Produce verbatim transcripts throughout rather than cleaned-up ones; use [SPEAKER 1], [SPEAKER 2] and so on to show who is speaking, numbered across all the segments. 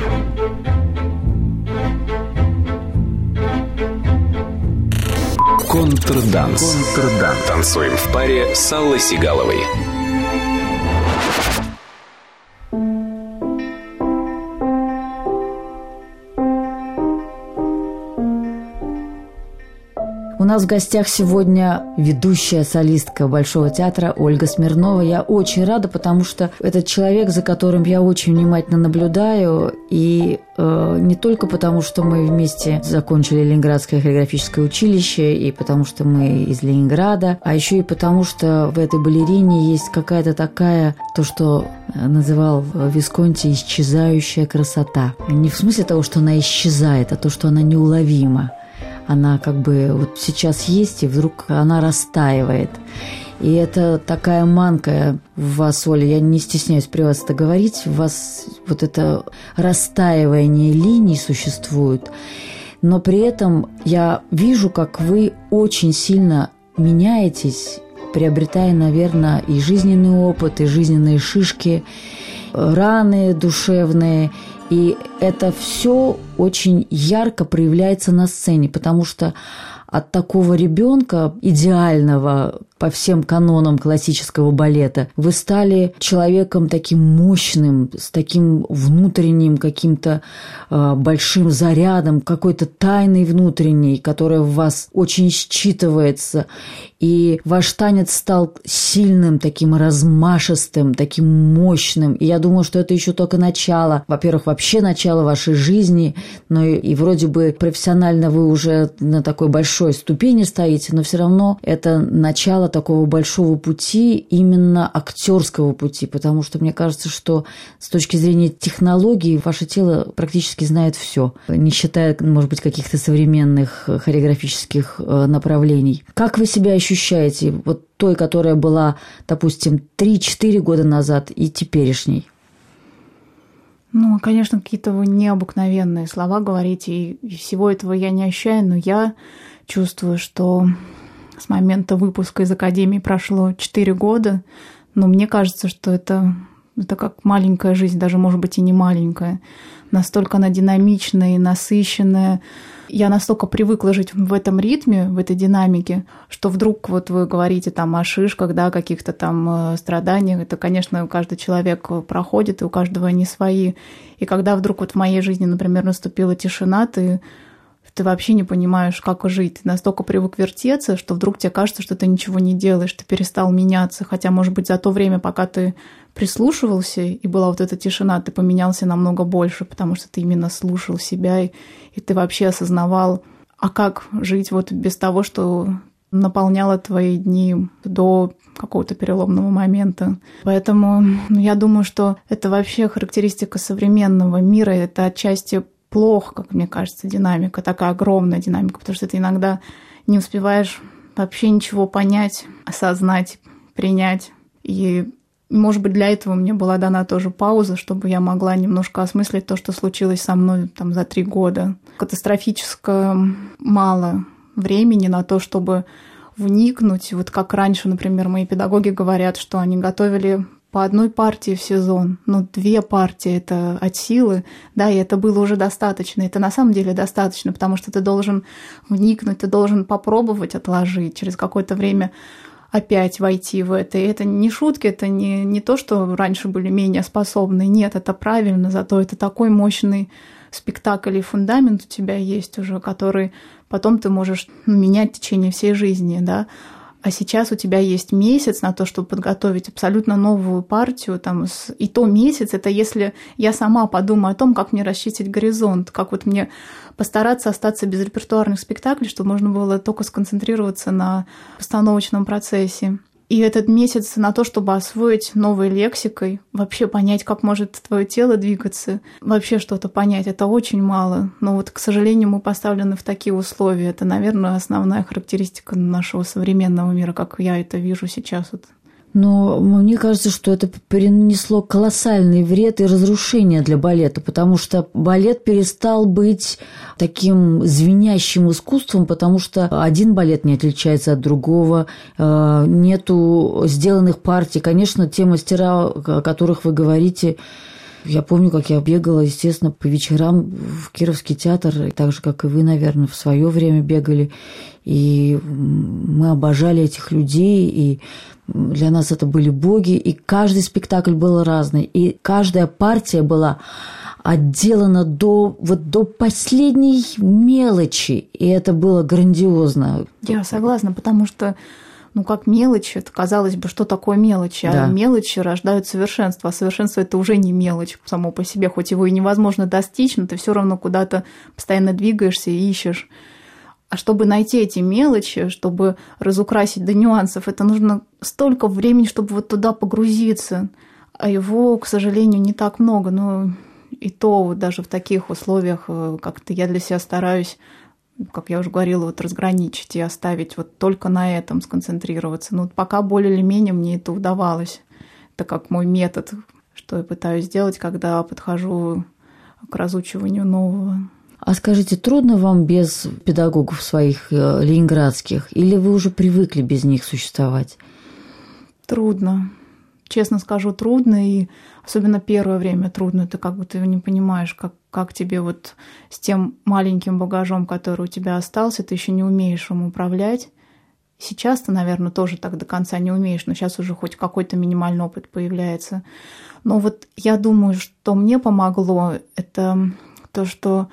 [SPEAKER 1] Контрданс. Контрданс. Танцуем в паре с Аллой Сигаловой.
[SPEAKER 2] У нас в гостях сегодня ведущая солистка Большого театра Ольга Смирнова. Я очень рада, потому что этот человек, за которым я очень внимательно наблюдаю, и э, не только потому, что мы вместе закончили Ленинградское хореографическое училище, и потому что мы из Ленинграда, а еще и потому, что в этой балерине есть какая-то такая, то, что называл Висконти, исчезающая красота. Не в смысле того, что она исчезает, а то, что она неуловима. Она как бы вот сейчас есть, и вдруг она растаивает. И это такая манка в вас, Оля, я не стесняюсь при вас это говорить, в вас вот это растаивание линий существует, но при этом я вижу, как вы очень сильно меняетесь, приобретая, наверное, и жизненный опыт, и жизненные шишки, раны душевные. И это все очень ярко проявляется на сцене, потому что от такого ребенка идеального по всем канонам классического балета вы стали человеком таким мощным, с таким внутренним каким-то э, большим зарядом, какой-то тайной внутренней, которая в вас очень считывается. И ваш танец стал сильным, таким размашистым, таким мощным. И я думаю, что это еще только начало. Во-первых, вообще начало вашей жизни, но и, и вроде бы профессионально вы уже на такой большой ступени стоите, но все равно это начало такого большого пути, именно актерского пути, потому что мне кажется, что с точки зрения технологий ваше тело практически знает все, не считая, может быть, каких-то современных хореографических направлений. Как вы себя ощущаете, вот той, которая была, допустим, три-четыре года назад, и теперешней?
[SPEAKER 3] Ну, конечно, какие-то вы необыкновенные слова говорите, и всего этого я не ощущаю, но я чувствую, что с момента выпуска из Академии прошло четыре года, но мне кажется, что это, это как маленькая жизнь, даже, может быть, и не маленькая. Настолько она динамичная и насыщенная. Я настолько привыкла жить в этом ритме, в этой динамике, что вдруг вот вы говорите там о шишках, да, каких-то там страданиях. Это, конечно, каждый человек проходит, и у каждого они свои. И когда вдруг вот в моей жизни, например, наступила тишина, ты... ты вообще не понимаешь, как жить. Ты настолько привык вертеться, что вдруг тебе кажется, что ты ничего не делаешь, ты перестал меняться. Хотя, может быть, за то время, пока ты прислушивался, и была вот эта тишина, ты поменялся намного больше, потому что ты именно слушал себя, и, и ты вообще осознавал, а как жить вот без того, что наполняло твои дни до какого-то переломного момента. Поэтому я думаю, что это вообще характеристика современного мира, это отчасти плохо, как мне кажется, динамика, такая огромная динамика, потому что ты иногда не успеваешь вообще ничего понять, осознать, принять. И, может быть, для этого мне была дана тоже пауза, чтобы я могла немножко осмыслить то, что случилось со мной там за три года. Катастрофически мало времени на то, чтобы вникнуть. Вот как раньше, например, мои педагоги говорят, что они готовили по одной партии в сезон, но две партии — это от силы, да, и это было уже достаточно. Это на самом деле достаточно, потому что ты должен вникнуть, ты должен попробовать отложить, через какое-то время опять войти в это. И это не шутки, это не, не то, что раньше были менее способны. Нет, это правильно, зато это такой мощный спектакль и фундамент у тебя есть уже, который потом ты можешь менять в течение всей жизни, да. А сейчас у тебя есть месяц на то, чтобы подготовить абсолютно новую партию. Там, и то месяц — это если я сама подумаю о том, как мне расчистить горизонт, как вот мне постараться остаться без репертуарных спектаклей, чтобы можно было только сконцентрироваться на постановочном процессе. И этот месяц на то, чтобы освоить новой лексикой, вообще понять, как может твое тело двигаться, вообще что-то понять, это очень мало. Но вот, к сожалению, мы поставлены в такие условия. Это, наверное, основная характеристика нашего современного мира, как я это вижу сейчас.
[SPEAKER 2] Но мне кажется, что это принесло колоссальный вред и разрушение для балета, потому что балет перестал быть таким звенящим искусством, потому что один балет не отличается от другого, нету сделанных партий. Конечно, те мастера, о которых вы говорите, Я помню, как я бегала, естественно, по вечерам в Кировский театр, так же, как и вы, наверное, в свое время бегали. И мы обожали этих людей, и для нас это были боги, и каждый спектакль был разный, и каждая партия была отделана до, вот до последней мелочи, и это было грандиозно.
[SPEAKER 3] Я согласна, потому что, ну, как мелочь, это, казалось бы, что такое мелочь, а
[SPEAKER 2] Да.
[SPEAKER 3] мелочи рождают совершенство, а совершенство – это уже не мелочь само по себе, хоть его и невозможно достичь, но ты все равно куда-то постоянно двигаешься и ищешь. А чтобы найти эти мелочи, чтобы разукрасить до нюансов, это нужно столько времени, чтобы вот туда погрузиться. А его, к сожалению, не так много. Но и то вот даже в таких условиях как-то я для себя стараюсь, как я уже говорила, вот разграничить и оставить вот только на этом сконцентрироваться. Но пока более или менее мне это удавалось. Это как мой метод, что я пытаюсь сделать, когда подхожу к разучиванию нового.
[SPEAKER 2] А скажите, трудно вам без педагогов своих э, ленинградских, или вы уже привыкли без них существовать?
[SPEAKER 3] Трудно. Честно скажу, трудно, и особенно первое время трудно. Ты как бы ты не понимаешь, как, как тебе вот с тем маленьким багажом, который у тебя остался, ты еще не умеешь им управлять. Сейчас ты, наверное, тоже так до конца не умеешь, но сейчас уже хоть какой-то минимальный опыт появляется. Но вот я думаю, что мне помогло, это то, что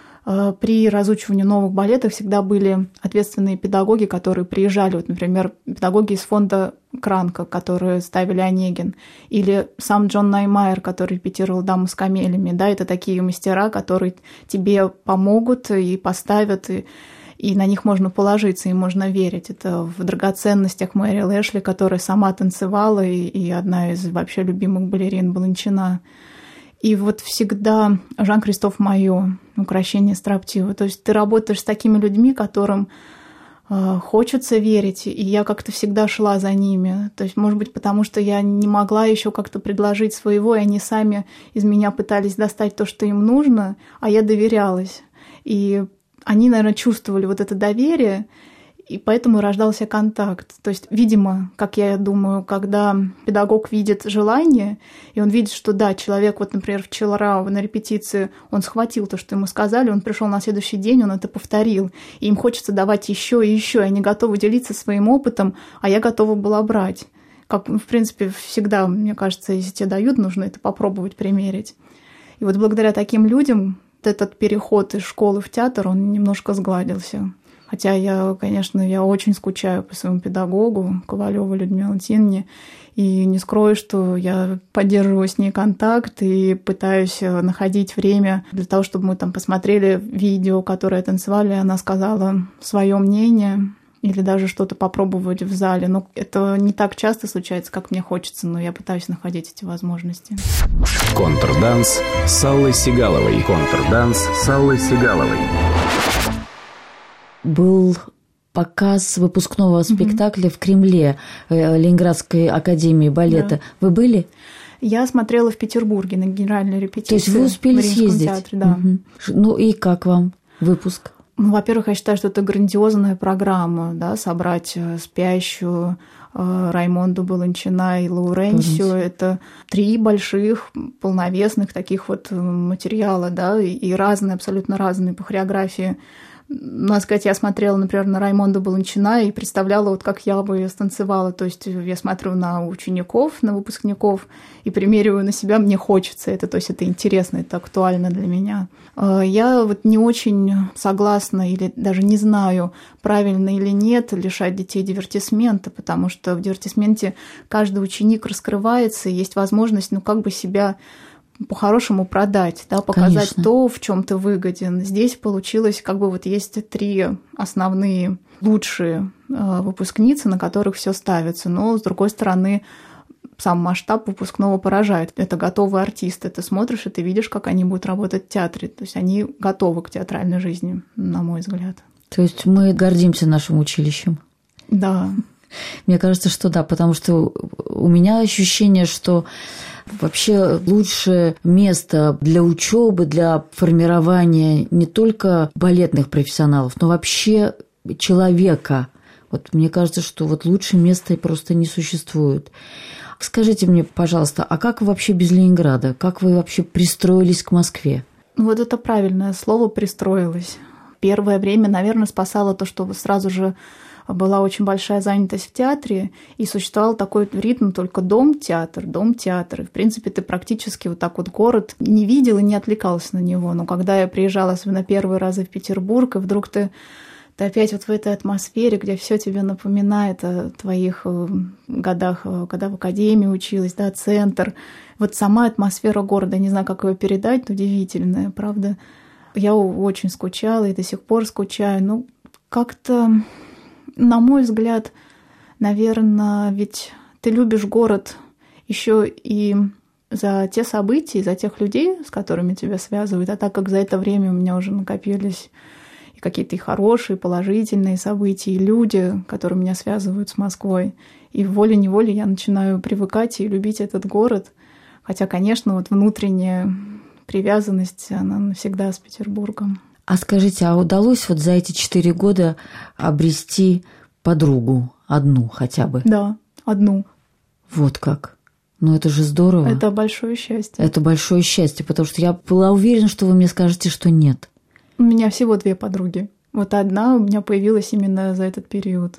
[SPEAKER 3] при разучивании новых балетов всегда были ответственные педагоги, которые приезжали, вот, например, педагоги из фонда Кранка, которые ставили Онегин, или сам Джон Наймайер, который репетировал «Даму с камелями». Да, это такие мастера, которые тебе помогут и поставят, и, и на них можно положиться, им можно верить. Это в драгоценностях Мэри Лэшли, которая сама танцевала, и, и одна из вообще любимых балерин Баланчина. И вот всегда Жан-Кристоф Майо, «Укрощение строптивого». То есть ты работаешь с такими людьми, которым э, хочется верить, и я как-то всегда шла за ними. То есть, может быть, потому что я не могла еще как-то предложить своего, и они сами из меня пытались достать то, что им нужно, а я доверялась. И они, наверное, чувствовали вот это доверие, и поэтому рождался контакт. То есть, видимо, как я думаю, когда педагог видит желание, и он видит, что да, человек, вот, например, вчера на репетиции, он схватил то, что ему сказали, он пришел на следующий день, он это повторил, и им хочется давать еще и еще, и они готовы делиться своим опытом, а я готова была брать. Как, в принципе, всегда, мне кажется, если тебе дают, нужно это попробовать примерить. И вот благодаря таким людям этот переход из школы в театр, он немножко сгладился. Хотя я, конечно, я очень скучаю по своему педагогу, Ковалёвой Людмиле Валентиновне, и не скрою, что я поддерживаю с ней контакт и пытаюсь находить время для того, чтобы мы там посмотрели видео, которое танцевали, она сказала свое мнение или даже что-то попробовать в зале. Но это не так часто случается, как мне хочется, но я пытаюсь находить эти возможности.
[SPEAKER 1] Контрданс с Аллой Сигаловой. Контрданс с Аллой Сигаловой.
[SPEAKER 2] Был показ выпускного спектакля в Кремле Ленинградской академии балета. Да. Вы были?
[SPEAKER 3] Я смотрела в Петербурге на генеральной репетиции.
[SPEAKER 2] То есть вы успели
[SPEAKER 3] в Римском
[SPEAKER 2] съездить?
[SPEAKER 3] Театре, да.
[SPEAKER 2] Угу. Ну и как вам выпуск?
[SPEAKER 3] Ну, во-первых, я считаю, что это грандиозная программа, да, собрать спящую Раймонду Баланчина и Лауренсио. Это три больших, полновесных таких вот материала, да, и разные, абсолютно разные по хореографии. Надо сказать, я смотрела, например, на Раймонду Баланчина и представляла, вот как я бы ее станцевала. То есть я смотрю на учеников, на выпускников и примериваю на себя, мне хочется это. То есть это интересно, это актуально для меня. Я вот не очень согласна или даже не знаю, правильно или нет лишать детей дивертисмента, потому что в дивертисменте каждый ученик раскрывается, и есть возможность, ну, как бы себя по-хорошему продать, да, показать Конечно. То, в чем ты выгоден. Здесь получилось, как бы вот есть три основные лучшие выпускницы, на которых все ставится. Но, с другой стороны, сам масштаб выпускного поражает. Это готовые артисты. Ты смотришь, и ты видишь, как они будут работать в театре. То есть они готовы к театральной жизни, на мой взгляд.
[SPEAKER 2] То есть мы гордимся нашим училищем?
[SPEAKER 3] Да.
[SPEAKER 2] Мне кажется, что да, потому что у меня ощущение, что вообще лучшее место для учебы, для формирования не только балетных профессионалов, но вообще человека. Вот мне кажется, что вот лучшее место просто не существует. Скажите мне, пожалуйста, а как вы вообще без Ленинграда? Как вы вообще пристроились к Москве?
[SPEAKER 3] Вот это правильное слово «пристроилась». Первое время, наверное, спасало то, что сразу же была очень большая занятость в театре, и существовал такой ритм только дом-театр, дом-театр. И, в принципе, ты практически вот так вот город не видел и не отвлекался на него. Но когда я приезжала, особенно первые разы в Петербург, и вдруг ты, ты опять вот в этой атмосфере, где все тебе напоминает о твоих годах, когда в академии училась, да, центр. Вот сама атмосфера города, не знаю, как ее передать, удивительная, правда. Я очень скучала и до сих пор скучаю. Ну, как-то... На мой взгляд, наверное, ведь ты любишь город еще и за те события, за тех людей, с которыми тебя связывают. А так как за это время у меня уже накопились и какие-то и хорошие, положительные события, и люди, которые меня связывают с Москвой. И волей-неволей я начинаю привыкать и любить этот город. Хотя, конечно, вот внутренняя привязанность, она навсегда с Петербургом.
[SPEAKER 2] А скажите, а удалось вот за эти четыре года обрести подругу, одну хотя бы?
[SPEAKER 3] Да, одну.
[SPEAKER 2] Вот как. Ну это же здорово.
[SPEAKER 3] Это большое счастье.
[SPEAKER 2] Это большое счастье, потому что я была уверена, что вы мне скажете, что нет.
[SPEAKER 3] У меня всего две подруги. Вот одна у меня появилась именно за этот период.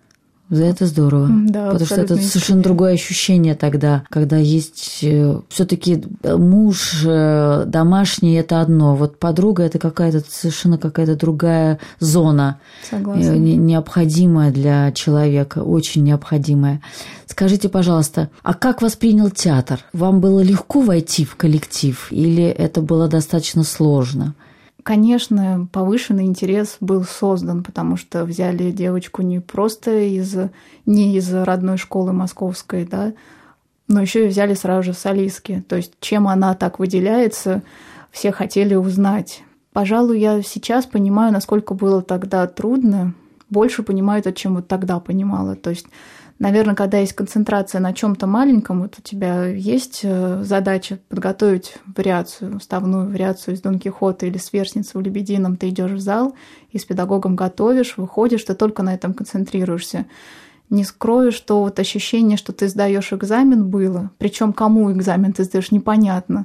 [SPEAKER 2] За это здорово.
[SPEAKER 3] Да,
[SPEAKER 2] потому что это
[SPEAKER 3] искренне.
[SPEAKER 2] совершенно другое ощущение тогда, когда есть все-таки муж домашний, это одно. Вот подруга это какая-то совершенно какая-то другая зона.
[SPEAKER 3] Согласна.
[SPEAKER 2] Необходимая для человека, очень необходимая. Скажите, пожалуйста, а как воспринял театр? Вам было легко войти в коллектив или это было достаточно сложно?
[SPEAKER 3] Конечно, повышенный интерес был создан, потому что взяли девочку не просто из, не из родной школы московской, да, но еще и взяли сразу же в солистки. То есть чем она так выделяется, все хотели узнать. Пожалуй, я сейчас понимаю, насколько было тогда трудно, больше понимаю это, чем вот тогда понимала. То есть, наверное, когда есть концентрация на чем-то маленьком, вот у тебя есть задача подготовить вариацию, уставную вариацию из Дон Кихота или Сверстницы в Лебедином, ты идешь в зал и с педагогом готовишь, выходишь, ты только на этом концентрируешься. Не скрою, что вот ощущение, что ты сдаешь экзамен, было. Причем кому экзамен ты сдаешь, непонятно.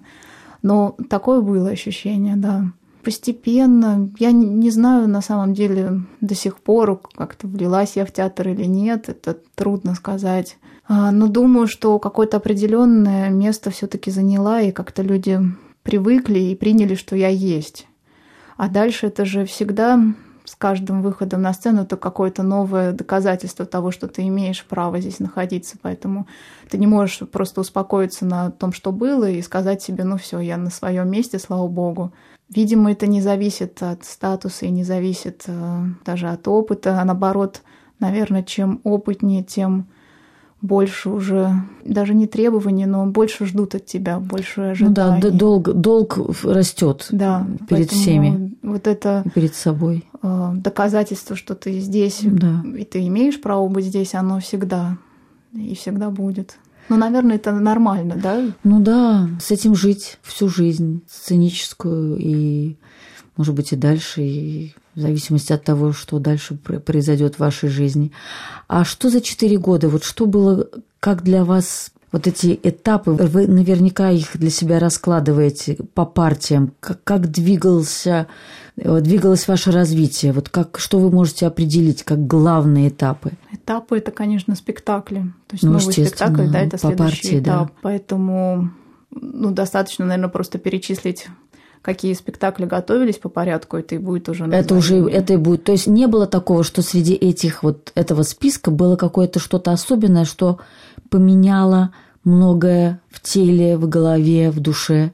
[SPEAKER 3] Но такое было ощущение, да. Постепенно, я не знаю на самом деле до сих пор, как-то влилась я в театр или нет, это трудно сказать. Но думаю, что какое-то определенное место все-таки заняла, и как-то люди привыкли и приняли, что я есть. А дальше это же всегда с каждым выходом на сцену это какое-то новое доказательство того, что ты имеешь право здесь находиться. Поэтому ты не можешь просто успокоиться на том, что было, и сказать себе, ну все, я на своем месте, слава богу. Видимо, это не зависит от статуса и не зависит э, даже от опыта. А наоборот, наверное, чем опытнее, тем больше уже, даже не требований, но больше ждут от тебя, больше ожиданий.
[SPEAKER 2] Ну да, долг, долг растет
[SPEAKER 3] да,
[SPEAKER 2] перед всеми.
[SPEAKER 3] Вот это
[SPEAKER 2] перед собой.
[SPEAKER 3] Э, доказательство, что ты здесь,
[SPEAKER 2] да.
[SPEAKER 3] и ты имеешь право быть здесь, оно всегда и всегда будет. Ну, наверное, это нормально, да?
[SPEAKER 2] Ну да, с этим жить всю жизнь, сценическую и, может быть, и дальше, и в зависимости от того, что дальше произойдет в вашей жизни. А что за четыре года? Вот что было, как для вас вот эти этапы? Вы наверняка их для себя раскладываете по партиям. Как, как двигался, двигалось ваше развитие? Вот как, что вы можете определить как главные этапы? Этапы
[SPEAKER 3] – это, конечно, спектакли. То есть
[SPEAKER 2] ну,
[SPEAKER 3] новый спектакль, да, это следующий
[SPEAKER 2] партии,
[SPEAKER 3] этап.
[SPEAKER 2] Да.
[SPEAKER 3] Поэтому ну, достаточно, наверное, просто перечислить, какие спектакли готовились по порядку, это и будет уже название.
[SPEAKER 2] Это уже, это и будет. То есть не было такого, что среди этих вот этого списка было какое-то что-то особенное, что поменяло многое в теле, в голове, в душе?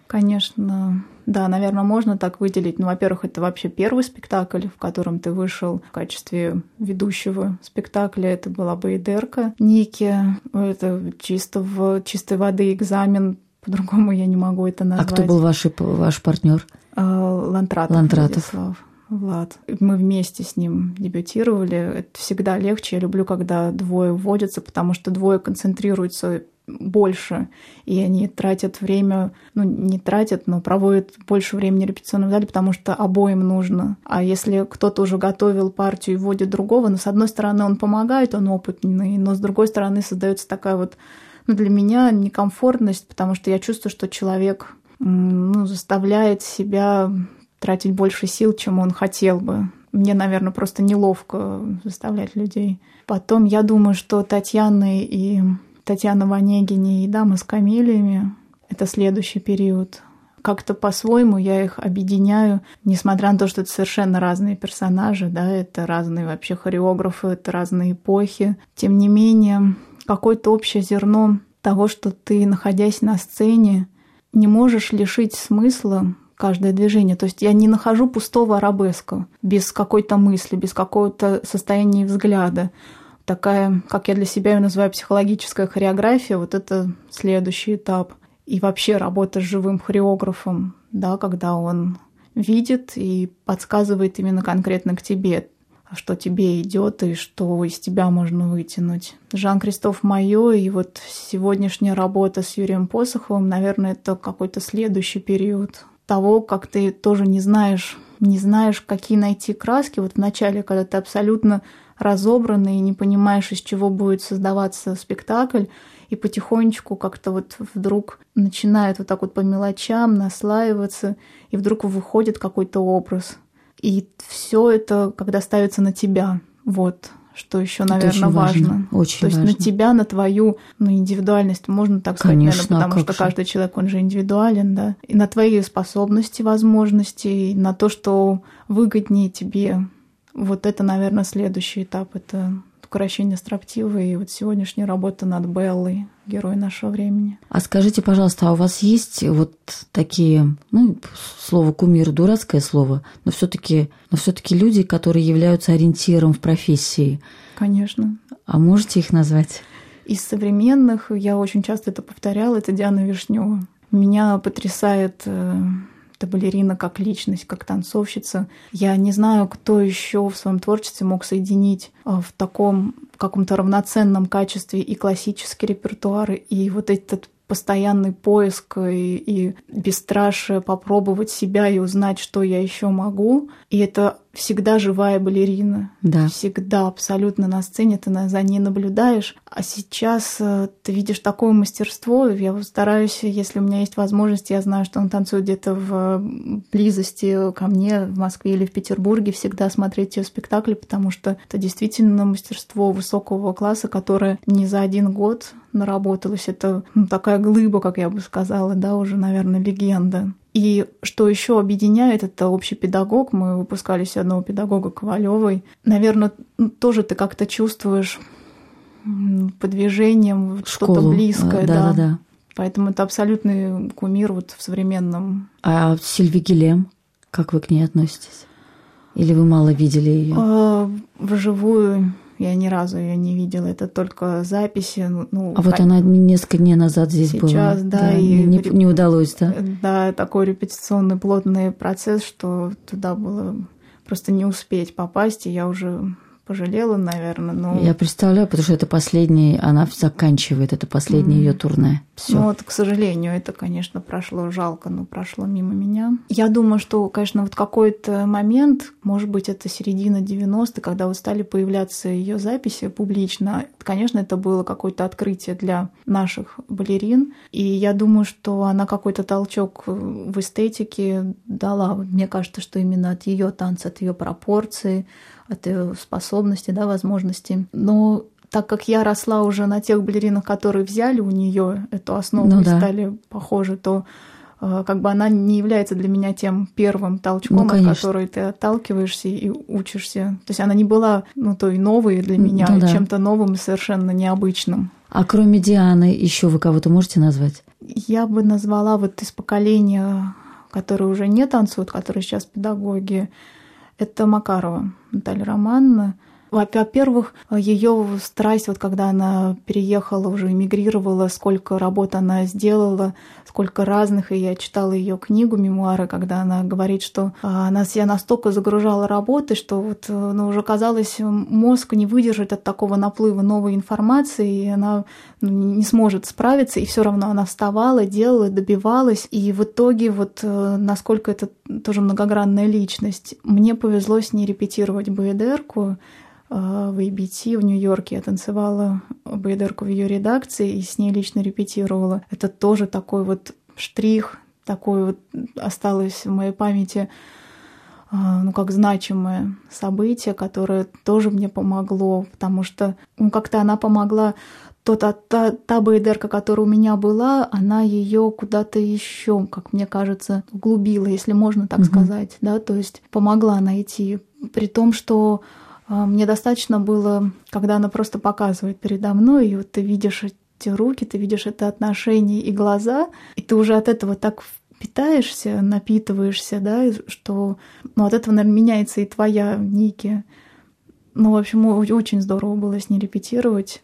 [SPEAKER 3] Конечно, да, наверное, можно так выделить. Ну, во-первых, это вообще первый спектакль, в котором ты вышел в качестве ведущего спектакля. Это была «Баядерка» Ники. Это чисто в чистой воды экзамен. По-другому я не могу это назвать.
[SPEAKER 2] А кто был ваш, ваш партнер?
[SPEAKER 3] Лантратов.
[SPEAKER 2] Лантратов.
[SPEAKER 3] Владислав. Влад. Мы вместе с ним дебютировали. Это всегда легче. Я люблю, когда двое вводятся, потому что двое концентрируются больше, и они тратят время, ну, не тратят, но проводят больше времени в репетиционном зале, потому что обоим нужно. А если кто-то уже готовил партию и вводит другого, ну, с одной стороны, он помогает, он опытный, но с другой стороны, создается такая вот ну, для меня некомфортность, потому что я чувствую, что человек ну, заставляет себя тратить больше сил, чем он хотел бы. Мне, наверное, просто неловко заставлять людей. Потом я думаю, что Татьяна и Татьяна в Онегине и Дама с камелиями — это следующий период. Как-то по-своему я их объединяю, несмотря на то, что это совершенно разные персонажи, да, это разные вообще хореографы, это разные эпохи. Тем не менее, какое-то общее зерно того, что ты, находясь на сцене, не можешь лишить смысла каждое движение. То есть я не нахожу пустого арабеска без какой-то мысли, без какого-то состояния взгляда. Такая, как я для себя ее называю, психологическая хореография, вот это следующий этап. И вообще работа с живым хореографом, да, когда он видит и подсказывает именно конкретно к тебе, что тебе идет и что из тебя можно вытянуть. Жан-Кристоф Майо и вот сегодняшняя работа с Юрием Посоховым, наверное, это какой-то следующий период того, как ты тоже не знаешь, не знаешь, какие найти краски. Вот вначале, когда ты абсолютно разобранный и не понимаешь, из чего будет создаваться спектакль, и потихонечку как-то вот вдруг начинает вот так вот по мелочам наслаиваться, и вдруг выходит какой-то образ. И все это, когда ставится на тебя, вот, что еще, наверное, важно. важно.
[SPEAKER 2] Очень
[SPEAKER 3] То есть
[SPEAKER 2] важно.
[SPEAKER 3] на тебя, на твою ну, индивидуальность, можно так сказать,
[SPEAKER 2] Конечно,
[SPEAKER 3] наверное, потому
[SPEAKER 2] а
[SPEAKER 3] что
[SPEAKER 2] же?
[SPEAKER 3] каждый человек, он же индивидуален, да. И на твои способности, возможности, и на то, что выгоднее тебе. Вот это, наверное, следующий этап. Это укрощение строптива и вот сегодняшняя работа над Беллой, герой нашего времени.
[SPEAKER 2] А скажите, пожалуйста, а у вас есть вот такие, ну, слово кумир дурацкое слово, но все-таки, но все-таки люди, которые являются ориентиром в профессии?
[SPEAKER 3] Конечно.
[SPEAKER 2] А можете их назвать?
[SPEAKER 3] Из современных, я очень часто это повторяла, это Диана Вишнева. Меня потрясает эта балерина как личность, как танцовщица. Я не знаю, кто еще в своем творчестве мог соединить в таком каком-то равноценном качестве и классический репертуар, и вот этот постоянный поиск и, и бесстрашие попробовать себя и узнать, что я еще могу. И это всегда живая балерина.
[SPEAKER 2] Да.
[SPEAKER 3] Всегда абсолютно на сцене, ты за ней наблюдаешь. А сейчас ты видишь такое мастерство. Я стараюсь, если у меня есть возможность, я знаю, что он танцует где-то в близости ко мне, в Москве или в Петербурге, всегда смотреть ее спектакли, потому что это действительно мастерство высокого класса, которое не за один год наработалось. Это ну, такая глыба, как я бы сказала, да, уже, наверное, легенда. И что еще объединяет, это общий педагог. Мы выпускали все одного педагога Ковалевой. Наверное, тоже ты как-то чувствуешь по движениям что-то близкое.
[SPEAKER 2] Да,
[SPEAKER 3] да.
[SPEAKER 2] да, да.
[SPEAKER 3] Поэтому это абсолютный кумир вот в современном.
[SPEAKER 2] А Сильви Гиллем, как вы к ней относитесь? Или вы мало видели ее?
[SPEAKER 3] А, вживую я ни разу ее не видела, это только записи. Ну,
[SPEAKER 2] а вот она несколько дней назад здесь
[SPEAKER 3] сейчас,
[SPEAKER 2] была.
[SPEAKER 3] Сейчас, да,
[SPEAKER 2] да,
[SPEAKER 3] и
[SPEAKER 2] не, не удалось, да?
[SPEAKER 3] Да, такой репетиционный плотный процесс, что туда было просто не успеть попасть, и я уже пожалела, наверное. Но...
[SPEAKER 2] Я представляю, потому что это последний, она заканчивает, это последнее mm. ее турне. Всё.
[SPEAKER 3] Ну вот, к сожалению, это, конечно, прошло жалко, но прошло мимо меня. Я думаю, что, конечно, вот какой-то момент, может быть, это середина девяностых, когда вот стали появляться ее записи публично, конечно, это было какое-то открытие для наших балерин, и я думаю, что она какой-то толчок в эстетике дала. Мне кажется, что именно от ее танца, от ее пропорции, от ее способности, да, возможностей. Но так как я росла уже на тех балеринах, которые взяли у нее эту основу ну, и да. стали похожи, то э, как бы она не является для меня тем первым толчком, ну, от которой ты отталкиваешься и учишься. То есть она не была ну, той новой для меня, ну, да. чем-то новым и совершенно необычным.
[SPEAKER 2] А кроме Дианы, еще вы кого-то можете назвать?
[SPEAKER 3] Я бы назвала вот из поколения, которые уже не танцуют, которые сейчас педагоги, это Макарова Наталья Романовна. Во-первых, ее страсть, вот когда она переехала, уже эмигрировала, сколько работ она сделала, сколько разных, и я читала ее книгу «Мемуары», когда она говорит, что она себя настолько загружала работой, что вот, ну, уже казалось, мозг не выдержит от такого наплыва новой информации, и она ну, не сможет справиться, и все равно она вставала, делала, добивалась, и в итоге вот насколько это тоже многогранная личность. Мне повезло с ней репетировать БДРку. в эй би ти в Нью-Йорке. Я танцевала баядерку в ее редакции и с ней лично репетировала. Это тоже такой вот штрих, такой вот осталось в моей памяти, ну, как значимое событие, которое тоже мне помогло, потому что ну, как-то она помогла. То, та, та, та баядерка, которая у меня была, она ее куда-то еще, как мне кажется, углубила, если можно так mm-hmm. сказать, да, то есть помогла найти, при том, что э, мне достаточно было, когда она просто показывает передо мной, и вот ты видишь эти руки, ты видишь это отношение и глаза, и ты уже от этого так питаешься, напитываешься, да, что ну, от этого, наверное, меняется и твоя Ники. Ну, в общем, очень здорово было с ней репетировать.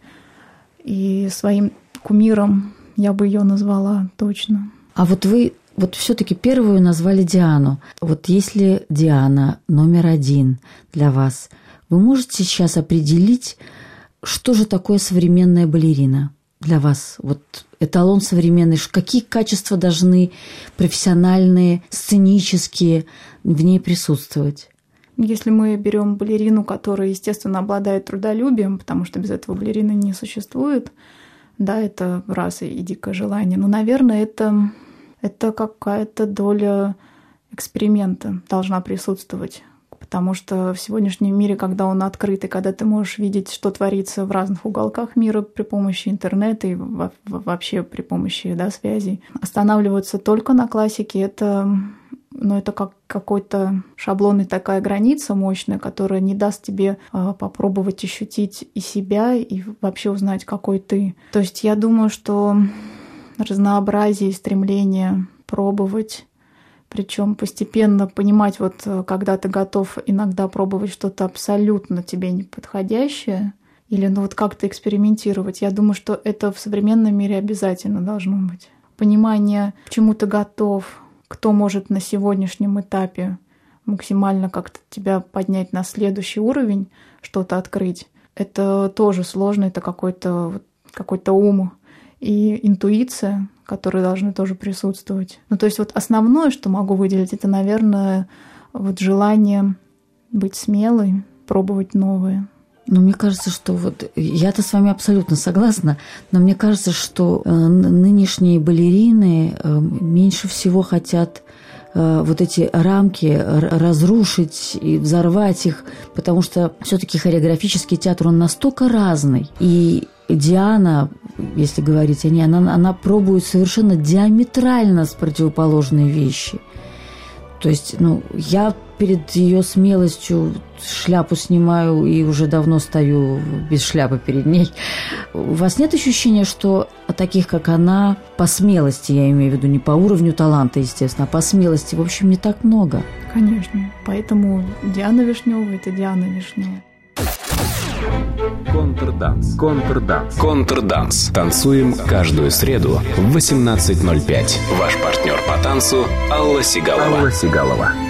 [SPEAKER 3] И своим кумиром я бы ее назвала точно.
[SPEAKER 2] А вот вы вот все-таки первую назвали Диану. Вот если Диана номер один для вас, вы можете сейчас определить, что же такое современная балерина для вас? Вот эталон современный, какие качества должны профессиональные, сценические в ней присутствовать?
[SPEAKER 3] Если мы берем балерину, которая, естественно, обладает трудолюбием, потому что без этого балерины не существует, да, это раз и дикое желание, но, наверное, это, это какая-то доля эксперимента должна присутствовать, потому что в сегодняшнем мире, когда он открыт, и когда ты можешь видеть, что творится в разных уголках мира при помощи интернета и вообще при помощи, да, связей, останавливаться только на классике — это... Но это как какой-то шаблон и такая граница мощная, которая не даст тебе э, попробовать ощутить и себя, и вообще узнать, какой ты. То есть я думаю, что разнообразие и стремление пробовать, причем постепенно понимать, вот когда ты готов иногда пробовать что-то абсолютно тебе неподходящее, или ну вот как-то экспериментировать, я думаю, что это в современном мире обязательно должно быть. Понимание, к чему ты готов, кто может на сегодняшнем этапе максимально как-то тебя поднять на следующий уровень, что-то открыть. Это тоже сложно, это какой-то, какой-то ум и интуиция, которые должны тоже присутствовать. Ну, то есть вот основное, что могу выделить, это, наверное, вот желание быть смелой, пробовать новое.
[SPEAKER 2] Ну, мне кажется, что вот я-то с вами абсолютно согласна, но мне кажется, что э, нынешние балерины э, меньше всего хотят э, вот эти рамки разрушить и взорвать их, потому что все-таки хореографический театр, он настолько разный. И Диана, если говорить о ней, она, она пробует совершенно диаметрально с противоположные вещи. То есть, ну, я перед ее смелостью шляпу снимаю и уже давно стою без шляпы перед ней. У вас нет ощущения, что таких, как она, по смелости, я имею в виду, не по уровню таланта, естественно, а по смелости, в общем, не так много?
[SPEAKER 3] Конечно. Поэтому Диана Вишнева – это Диана Вишнева.
[SPEAKER 1] Контрданс. Контрданс. Контрданс. Танцуем каждую среду в восемнадцать ноль пять. Ваш партнер по танцу Алла Сигалова. Алла Сигалова.